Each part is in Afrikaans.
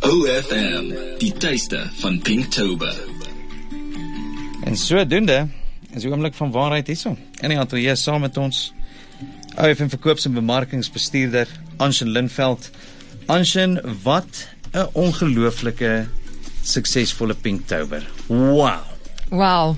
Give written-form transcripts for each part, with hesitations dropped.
OFM, die tuiste van Pinktober. En sodoende is die oomblik van waarheid hierso. In die atelier saam met ons OFM verkoops- en bemarkingsbestuurder Anshin Lindveld. Anshin, wat 'n ongelooflike suksesvolle Pinktober. Wow.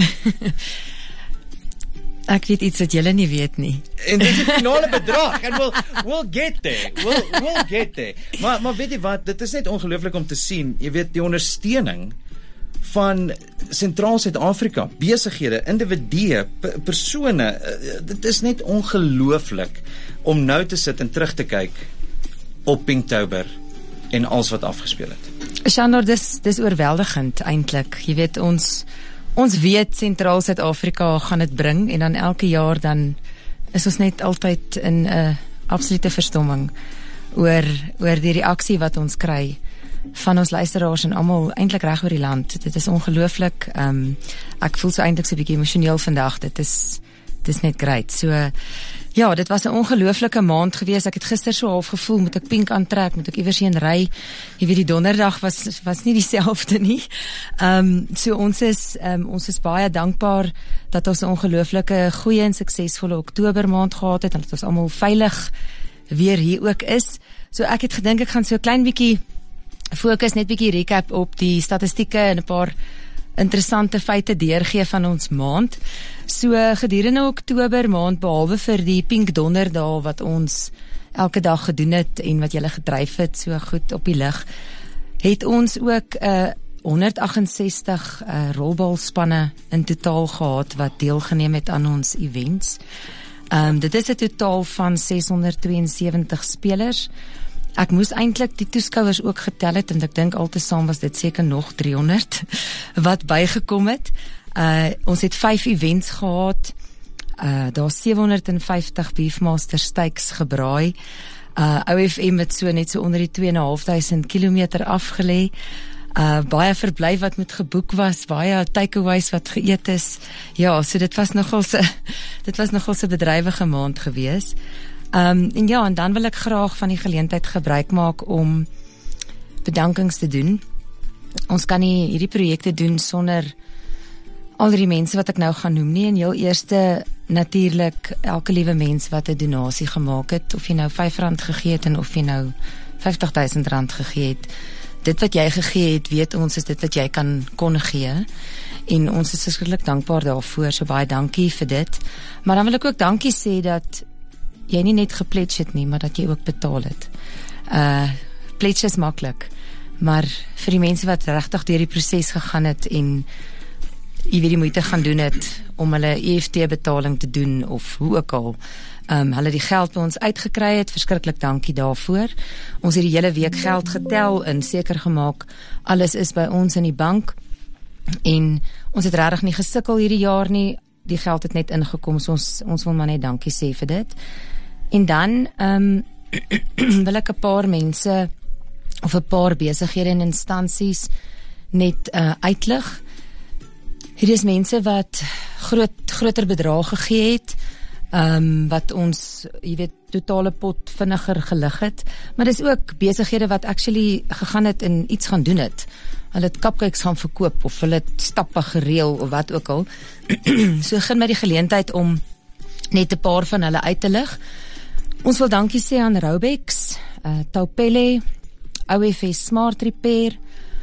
Ek weet iets wat julle nie weet nie. En dit is die finale bedrag. En we'll get there. We'll get there. Maar weet jy wat, dit is net ongelooflik om te sien, jy weet, die ondersteuning van Sentraal Suid-Afrika, besighede, individue, persone, dit is net ongelooflik om nou te sit en terug te kyk op Pinktober en alles wat afgespeel het. Shanor, dis oorweldigend eintlik. Jy weet, ons weet Sentraal Suid-Afrika gaan dit bring en dan elke jaar dan is ons net altyd in 'n absolute verstomming oor die reaksie wat ons kry van ons luisteraars en almal eintlik reg oor die land. Dit is ongelooflik. Ek voel so eintlik so 'n bietjie emosioneel vandag. Dit is net great. So ja, dit was 'n ongelooflike maand gewees. Ek het gister so half gevoel, moet ek pink aantrek, moet ek iewers heen ry. Jy weet, die donderdag was nie dieselfde nie. So ons is baie dankbaar dat ons 'n ongelooflike goeie en suksesvolle Oktober maand gehad het en dat ons almal veilig weer hier ook is. So ek het gedink ek gaan so 'n klein bietjie fokus, net bietjie recap op die statistieke en 'n paar interessante feite deurgee van ons maand. So gedurende Oktober maand, behalwe vir die Pink Donderdag wat ons elke dag gedoen het en wat julle gedryf het so goed op die lig, het ons ook 168 rolbalspanne in totaal gehad wat deelgeneem het aan ons events. Dit is 'n totaal van 672 spelers. Ek moes eintlik die toeskouers ook getel het en ek dink altesaam was dit seker nog 300 wat bygekom het. Ons het 5 events gehad. Daar's 750 Beefmaster steaks gebraai. OFM het net so onder die 2.500 kilometer afgelê. Baie verblyf wat moet geboek was, baie takeaways wat geëet is. Ja, so dit was nogal 'n bedrywige maand gewees. En dan wil ek graag van die geleentheid gebruik maak om bedankings te doen. Ons kan nie hierdie projekte doen sonder al die mense wat ek nou gaan noem nie. En heel eerste natuurlik elke liewe mens wat 'n donasie gemaak het, of jy nou R5 gegee het en of jy nou R50.000 gegee het. Dit wat jy gegee het, weet ons, is dit wat jy kon gee. En ons is verskriklik dankbaar daarvoor, so baie dankie vir dit. Maar dan wil ek ook dankie sê dat jy nie net gepledge het nie, maar dat jy ook betaal het. Pledge is maklik, maar vir die mense wat regtig deur die proses gegaan het en jy weet die moeite gaan doen het om hulle EFT-betaling te doen of hoe ook al, hulle die geld by ons uitgekry het, verskriklik dankie daarvoor. Ons het die hele week geld getel en seker gemaak alles is by ons in die bank en ons het regtig nie gesukkel hierdie jaar nie. Die geld het net ingekom, so ons wil maar net dankie sê vir dit. En dan wil ek 'n paar mense of 'n paar besighede en instansies net uitlig. Hier is mense wat groter bedrag gegee het, wat ons, jy weet, totale pot vinniger gelig het, maar dis ook besighede wat actually gegaan het en iets gaan doen het. Hulle het cupcakes gaan verkoop of hulle het stappe gereël of wat ook al. So begin met die geleentheid om net 'n paar van hulle uit te lig. Ons wil dankie sê aan Robex, Taupele, OFS Smart Repair,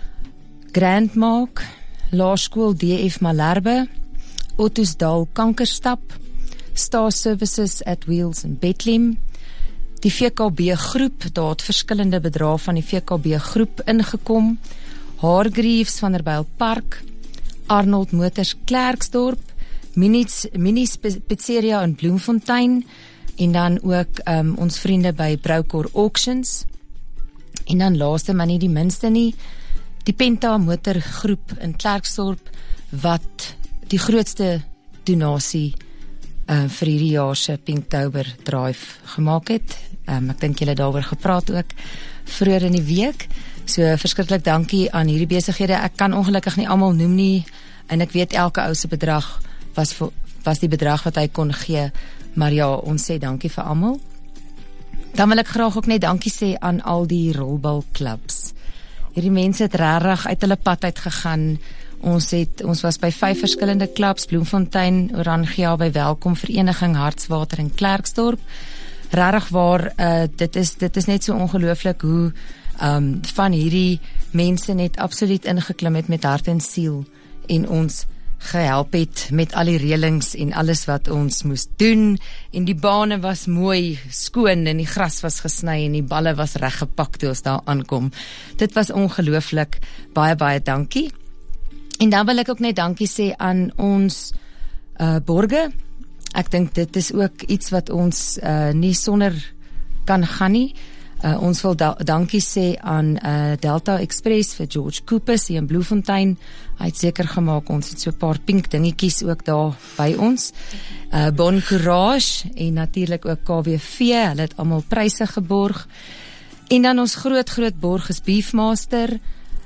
Grandmark, Laerskool DF Malherbe, Ottosdal Kankerstap, Star Services at Wheels in Bethlehem, die VKB groep, daar het verskillende bedrae van die VKB groep ingekom, Hargreaves van Vanderbijl Park, Arnold Motors Klerksdorp, Minis Pizzeria in Bloemfontein, en dan ook ons vriende by Broukor Auctions, en dan laaste maar nie die minste nie, die Penta Motorgroep in Klerksdorp, wat die grootste donasie vir hierdie jaar se Pinktober Drive gemaak het. Ek dink julle daaroor gepraat ook vroeër in die week. So verskriklik dankie aan hierdie besighede. Ek kan ongelukkig nie almal noem nie en ek weet elke ou se bedrag was die bedrag wat hy kon gee, maar ja, ons sê dankie vir almal. Dan wil ek graag ook net dankie sê aan al die rolbalklubs. Hierdie mense het regtig uit hulle pad uitgegaan. Ons was by 5 verskillende klubs, Bloemfontein, Orangia, by Welkom Vereniging, Hartswater en Klerksdorp. Regtig waar, dit is net so ongelooflik hoe van hierdie mense net absoluut ingeklim het met hart en siel en ons gehelp het met al die reëlings en alles wat ons moes doen, en die bane was mooi skoon en die gras was gesny en die balle was reggepak toe ons daar aankom. Dit was ongelooflik, baie baie dankie. En dan wil ek ook net dankie sê aan ons borge. Ek dink dit is ook iets wat ons nie sonder kan gaan nie. Ons wil dankie sê aan Delta Express vir George Coopers hier in Bloemfontein. Hy het seker gemaak ons het so 'n paar pink dingetjies ook daar by ons. Bon Courage en natuurlik ook KWV, hulle het almal pryse geborg. En dan ons groot borg is Beefmaster,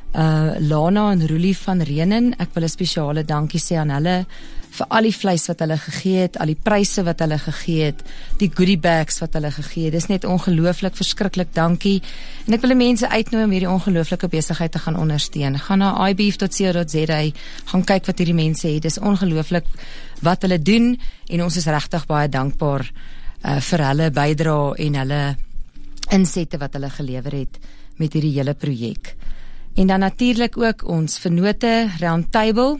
Lana en Roelie van Renen. Ek wil 'n spesiale dankie sê aan hulle vir al die vleis wat hulle gegee het, al die pryse wat hulle gegee het, die goodie bags wat hulle gegee het. Dis net ongelooflik, verskriklik dankie. En ek wil die mense uitnooi om hierdie ongelooflike besigheid te gaan ondersteun. Gaan na ibeef.co.za, gaan kyk wat hierdie mense het. Dis ongelooflik wat hulle doen en ons is regtig baie dankbaar vir hulle bydrae en hulle insette wat hulle gelewer het met hierdie hele projek. En dan natuurlik ook ons vennote Roundtable.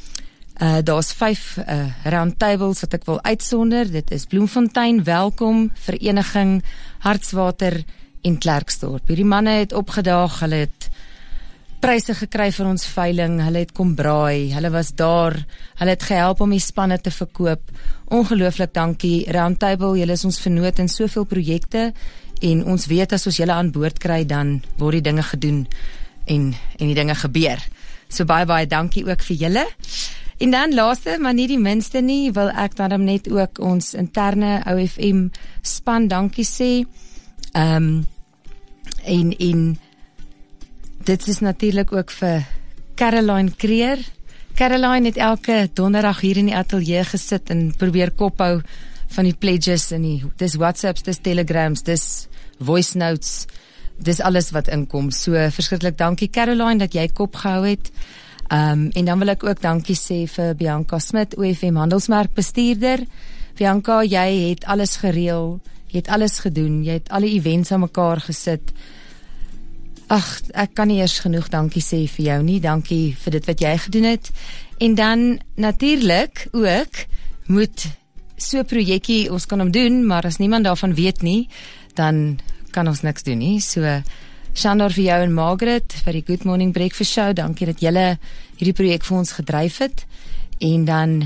Daar's 5 roundtables wat ek wil uitsonder. Dit is Bloemfontein, Welkom, Vereniging, Hartswater en Klerksdorp. Hierdie manne het opgedaag, hulle het pryse gekry vir ons veiling, hulle het kom braai, hulle was daar, hulle het gehelp om die spanne te verkoop. Ongelooflik dankie Roundtable, julle is ons vennoot in soveel projekte en ons weet as ons julle aan boord kry, dan word die dinge gedoen en die dinge gebeur. So baie dankie ook vir julle. En dan laaste, maar nie die minste nie, wil ek dan net ook ons interne OFM span dankie sê. En dit is natuurlik ook vir Caroline Creer. Caroline het elke donderdag hier in die ateljee gesit en probeer kophou van die pledges en dis WhatsApps, dis Telegrams, dis voice notes, dis alles wat inkom. So verskriklik dankie Caroline dat jy kop gehou het. En dan wil ek ook dankie sê vir Bianca Smit, OFM handelsmerkbestuurder. Bianca, jy het alles gereël, jy het alles gedoen, jy het alle events aan mekaar gesit. Ag, ek kan nie eers genoeg dankie sê vir jou nie, dankie vir dit wat jy gedoen het. En dan natuurlik ook moet so 'n projekkie, ons kan hom doen, maar as niemand daarvan weet nie, dan kan ons niks doen nie. So Shandor, vir jou en Margaret vir die Good Morning Breakfast Show, dankie dat julle hierdie projek vir ons gedryf het. En dan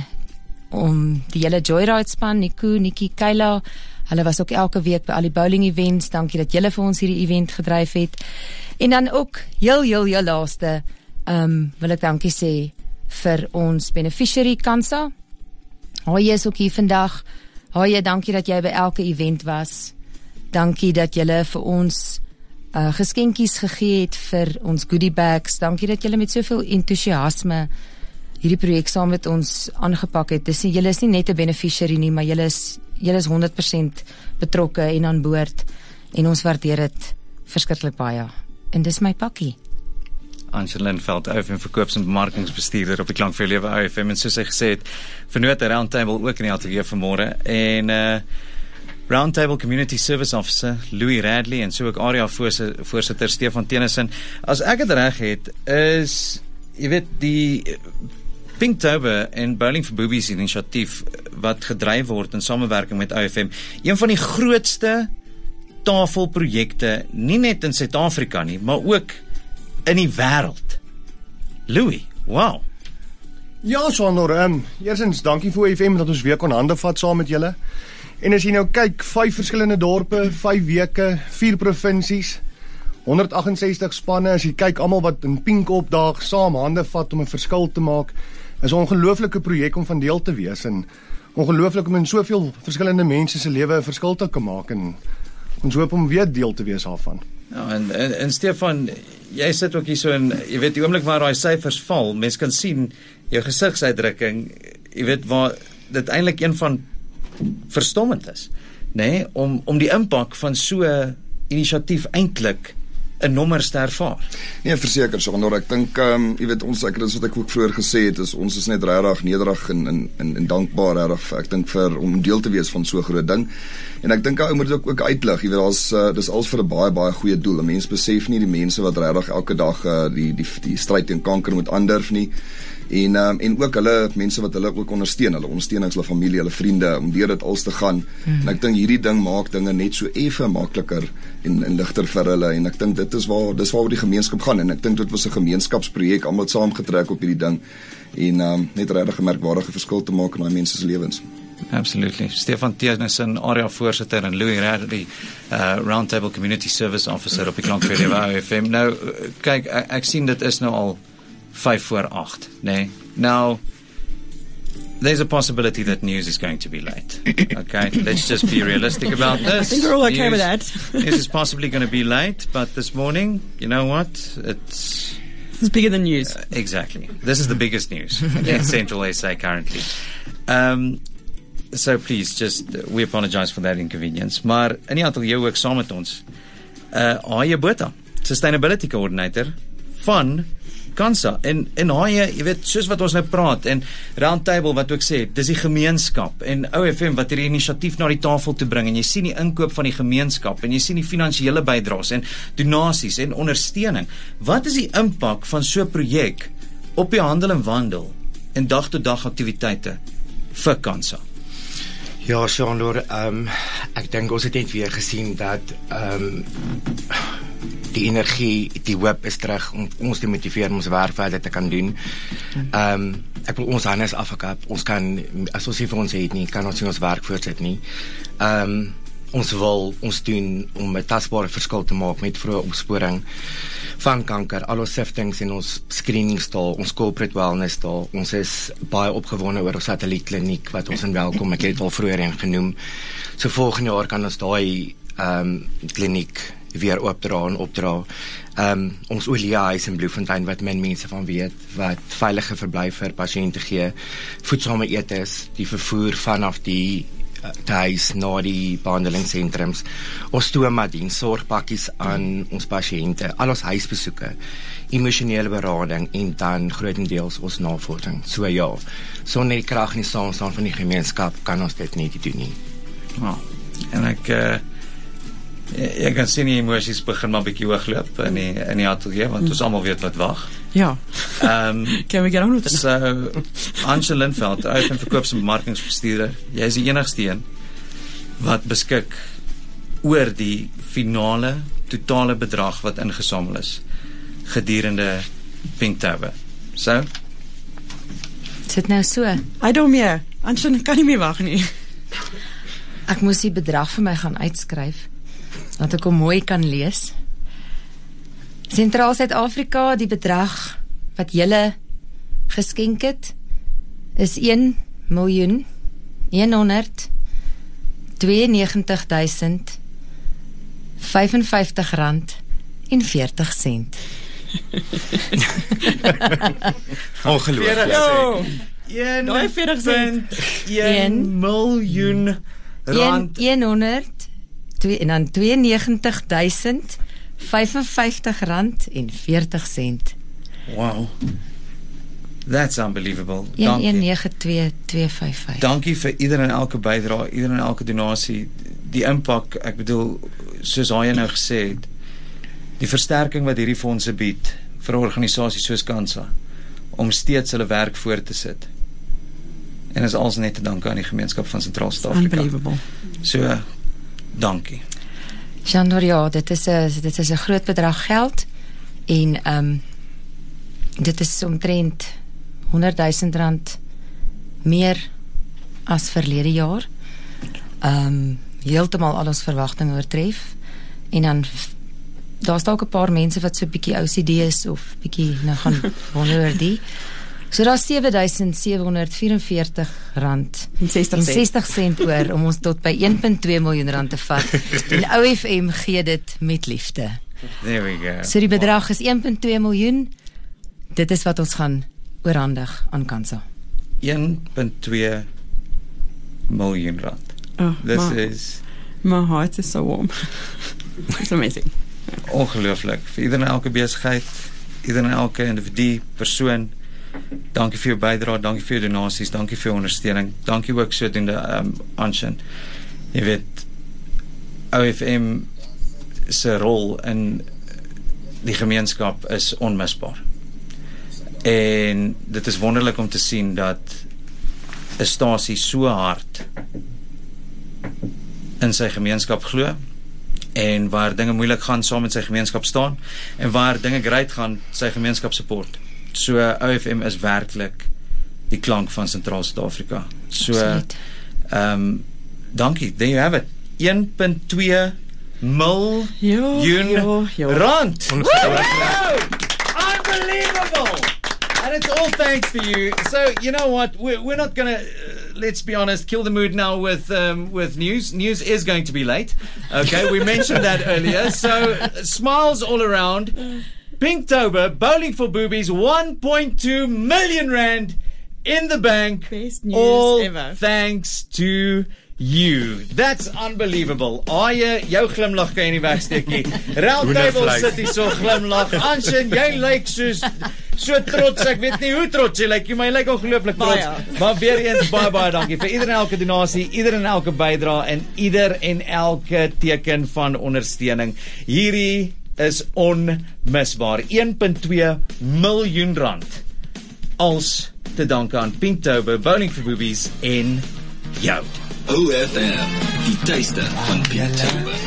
om die hele Joyride span, Nico, Nikki, Kayla, hulle was ook elke week by al die bowling events, dankie dat julle vir ons hierdie event gedryf het. En dan ook heel laaste wil ek dankie sê vir ons beneficiary Kansa. Haie is ook hier vandag. Haie, dankie dat jy by elke event was. Dankie dat julle vir ons geskenkies gegee het vir ons goodie bags. Dankie dat julle met soveel entoesiasme hierdie projek saam met ons aangepak het. Dis nie, julle is nie net 'n beneficiary nie, maar julle is 100% betrokke en aan boord en ons waardeer dit verskriklik baie. En dis my pakkie. Angela Lindveld, OFM verkoops- en bemarkingsbestuurder op die Klank vir Lewe OFM, en soos sy gesê het, vernoot 'n roundtable ook in die ateljee vanmôre, en Roundtable Community Service Officer Louis Radley en so ook area voorsitter Stefan Tennyson. As ek dit reg het, is jy weet die Pinktober en Bowling for Boobies inisiatief wat gedryf word in samewerking met OFM, een van die grootste tafelprojekte, nie net in Suid-Afrika nie, maar ook in die wêreld. Louis, wow. Ja, Shandor, eerstens dankie vir OFM dat ons weer kon hande vat saam met julle. En as jy nou kyk, 5 verskillende dorpe, 5 weke, 4 provinsies, 168 spanne, as jy kyk almal wat in pink opdaag, saam hande vat om 'n verskil te maak, is 'n ongelooflike projek om van deel te wees en ongelooflik om in soveel verskillende mense se lewe 'n verskil te kan maak en ons hoop om weer deel te wees daarvan. Ja, en Stefan, jy sit ook hier so in, jy weet die oomblik waar daai syfers val, mens kan sien jou gesigsuitdrukking, jy weet waar dit eintlik een van verstommend is, nê, om die impak van so 'n inisiatief eintlik 'n nommers te ervaar. Nee, verseker, Sonder, ek dink jy weet ons dis wat ek ook vroeër gesê het, is ons is net regtig nederig en dankbaar regtig ek dink vir om deel te wees van so 'n groot ding. En ek dink ou moet dit ook uitlig, jy weet dis alles vir 'n baie goeie doel. 'n Mens besef nie die mense wat regtig elke dag die stryd teen kanker moet aandurf nie. En ook hulle mense wat hulle ook ondersteun, hulle familie, hulle vriende om deur dit alles te gaan. En ek dink hierdie ding maak dinge net so effe makliker en ligter vir hulle en ek dink dis waar die gemeenskap gaan en ek dink dit was 'n gemeenskapsprojek, almal het saamgetrek op hierdie ding en net regtig 'n merkwaardige verskil te maak in daai mense se lewens. Absolutely. Stefan Tienison, area voorsitter en Louis Radley, Roundtable Community Service Officer op die Klankveer OFM. Nou, kyk, ek sien dit is nou al 7:55, nee. Now, there's a possibility that news is going to be late. Okay, let's just be realistic about this. I think we're all okay with that. News is possibly going to be late, but this morning, you know what? It's bigger than news. Exactly. This is the biggest news in Central SA currently. So please, we apologize for that inconvenience. Maar in die ateljee ook saam met ons, Haie Botha, Sustainability Coordinator van Kansa. En Haie, jy weet, soos wat ons nou praat, en Roundtable wat ook sê, dis die gemeenskap, en OFM wat hierdie inisiatief na die tafel toe bring, en jy sien die inkoop van die gemeenskap, en jy sien die finansiële bydraes, en donasies, en ondersteuning. Wat is die impak van so 'n projek op die handel en wandel, en dag-tot-dag aktiwiteite vir Kansa? Ja, Sjoe, ek dink ons het net weer gesien dat die energie, die hoop is terug om ons te motiveer om ons werk verder te kan doen. Ek wil ons handes afgekap. Ons kan, as ons nie vir ons het nie, kan ons nie ons werk voortsit nie. Ons wil ons doen om 'n tasbare verskil te maak met vroeë opsporing van kanker, al ons siftings en ons screeningstaal, ons corporate wellnesstaal. Ons is baie opgewonde oor ons satellietkliniek wat ons in welkom, ek het dit al vroeër genoem. So volgende jaar kan ons daai kliniek weer opdra. Ons oliehuis in Bloemfontein wat min mense van weet, wat veilige verblyf vir pasiënte gee, voedsame etes, die vervoer vanaf die huis na die behandelingssentrums, ons stoma-diens, sorgpakkies aan ons pasiënte, al ons huisbesoeke, emosionele berading en dan grootendeels ons navorsing. So ja, sonder die krag en die saamstaan van die gemeenskap kan ons dit nie doen nie. En ek kan sien die emosies begin maar 'n bietjie hoogloop in die ateljee, want ons almal weet wat wag. Ja. Can we get on with it? So, Ansel Lindveld, OFM verkoops- en bemarkingsbestuurder, jy is die enigste een wat beskik oor die finale, totale bedrag wat ingesamel is gedurende Pinktober. So? Sit nou so. I don't meer. Ansel kan nie meer wag nie. Ek moes die bedrag vir my gaan uitskryf, dat ek hom mooi kan lees. Sentraal Suid-Afrika, die bedrag wat julle geskenk het, is 1.192.055 rand en 40 sent. Ongelooflik. 1 miljoen rand. 92.055 rand en 40 sent. Wow. That's unbelievable. 192.255. Dankie vir ieder en elke bydrae, ieder en elke donasie. Die impak, ek bedoel, soos Haie nou gesê het, die versterking wat hierdie fondse bied vir organisasies soos Kansa om steeds hulle werk voort te sit. En is alles net te danke aan die gemeenskap van Sentraal Suid-Afrika. Unbelievable. So, dankie. Shandor, ja, dit is 'n groot bedrag geld en dit is omtrent 100.000 rand meer as verlede jaar. Heeltemal al ons verwagtinge oortref en dan daar's dalk 'n paar mense wat so 'n bietjie OCD is of bietjie nou gaan wonder oor die. So daar's 7.744 rand en 60 sent oor om ons tot by 1.2 miljoen rand te vat. En OFM gee dit met liefde. There we go. So die bedrag is 1.2 miljoen. Dit is wat ons gaan oorhandig aan Kansa. 1.2 miljoen rand. Oh, This is... my heart is so warm. It's amazing. Ongelooflik. Vir ieder en elke besigheid, ieder en elke individu, persoon, dankie vir jou bydrae, dankie vir jou donasies, dankie vir jou ondersteuning, dankie ook sodoende Anshin. Jy weet, OFM se rol in die gemeenskap is onmisbaar. En dit is wonderlik om te sien dat 'n stasie so hard in sy gemeenskap glo, en waar dinge moeilik gaan, saam met sy gemeenskap staan, en waar dinge great gaan, sy gemeenskap support. So OFM is werklik die klank van Sentraal Suid-Afrika. So dankie, there you have it. 1.2 miljoen rand. Unbelievable. And it's all thanks to you. So, you know what? We're not going to, let's be honest, kill the mood now with news. News is going to be late. Okay, we mentioned that earlier. So, smiles all around. Pinktober, Bowling for Boobies, 1.2 million rand in the bank. Best news all ever. Thanks to you. That's unbelievable. Jou glimlag kan jy nie wegsteekie. Round table sit hier so glimlag. Anshin, jy lyk so trots. Ek weet nie hoe trots jy lyk. Jy lyk ongelooflik trots. Maar weer eens baie dankie vir ieder en elke donasie, ieder en elke bydrae en ieder en elke teken van ondersteuning. Hierdie is onmisbaar. 1.2 miljoen rand. Als te danke aan Pinktober, Bowling for Boobies en jou. OFM, die tuiste van Pinktober.